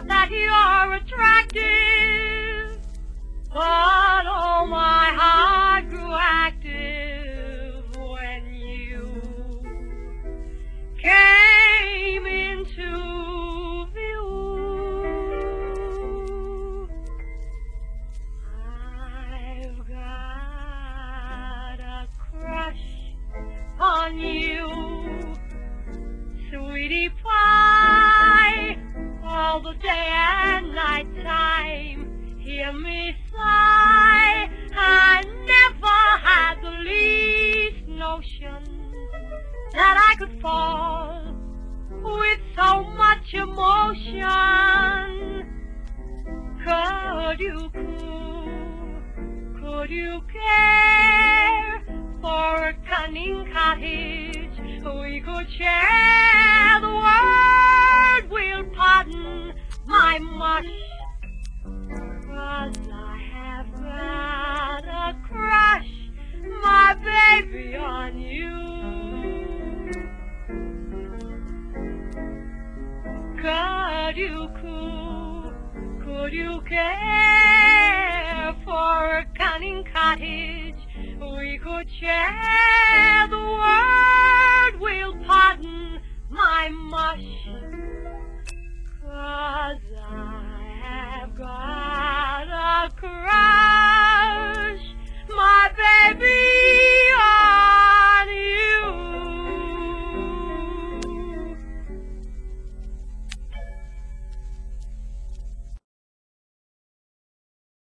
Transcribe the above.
that you're attractive, but oh, my heart grew active when you came into view. I've got a crush on you, sweetie pie, all the day and night time. Hear me sigh, I never had the least notion that I could fall with so much emotion. Could you care for a cunning cottage we could share? The world will pardon my mush, 'cause I have got a crush, my baby, on you. Could you care for a cunning cottage we could share?